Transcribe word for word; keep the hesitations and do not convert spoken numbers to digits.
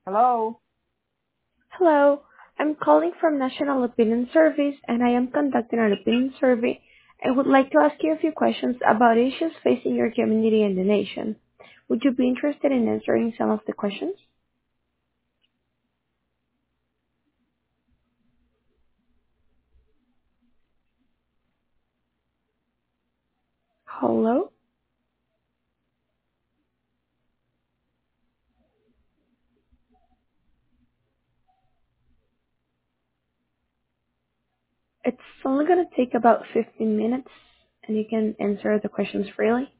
Hello. Hello, I'm calling from National Opinion Service, and I am conducting an opinion survey. I would like to ask you a few questions about issues facing your community and the nation. Would you be interested in answering some of the questions? Hello? It's only going to take about fifteen minutes, and you can answer the questions freely.